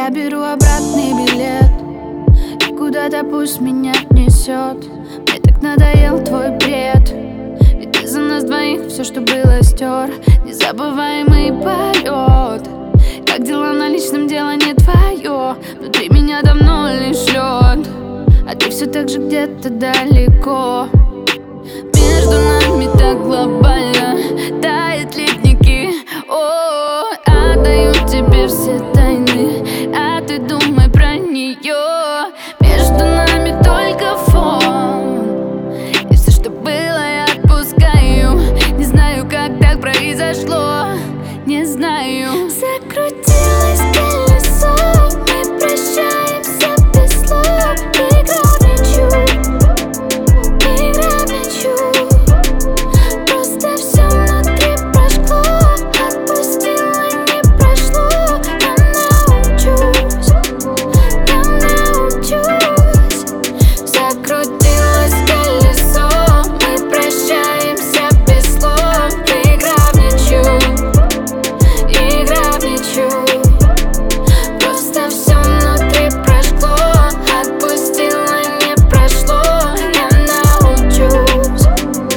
Я беру обратный билет, и куда-то пусть меня несет. Мне так надоел твой бред, ведь ты за нас двоих все, что было, стер. Незабываемый полет. Как дела на личном, дело не твое. Внутри меня давно лишь лед, а ты все так же где-то далеко. Между нами так глобально тают ледники. О, отдаю тебе все тайны, а ты думай про нее. Между нами только фон, и все, что было, я отпускаю. Не знаю, как так произошло, не знаю. Закрутилось колесо, мы прощаемся без слов. Игра в мячу, игра в мячу. Просто все внутри прошло, отпустила, не прошло. Я научусь. Закрутилось колесо, мы прощаемся без слов. Игра в мячу, игра в мячу. Просто все внутри прошло, отпустила, не прошло. Я научусь,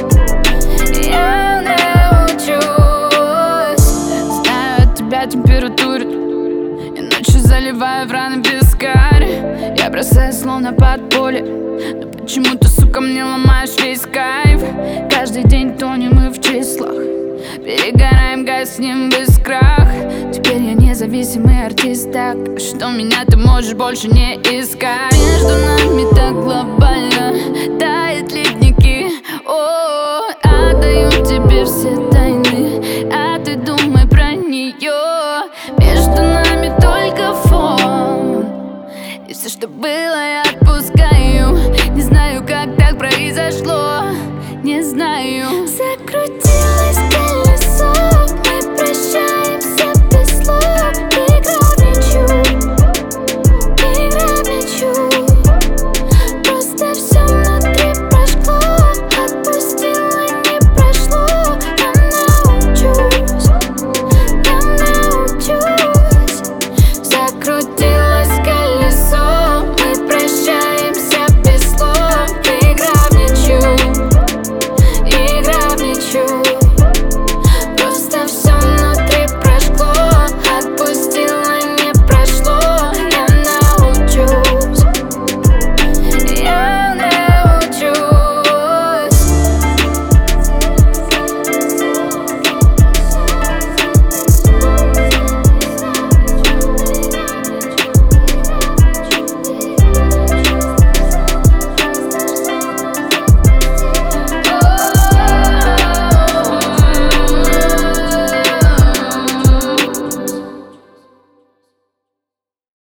я научусь. Знаю, от тебя температурит, и ночью заливаю в раны вискарь. Я бросаю словно под поле, но почему-то, сука, мне ломаешь весь кайф. Каждый день тонем мы в числах, перегораем, гаснем без крах. Теперь я независимый артист, так что меня ты можешь больше не искать. Между нами так глобально тают ледники. О, отдаю тебе все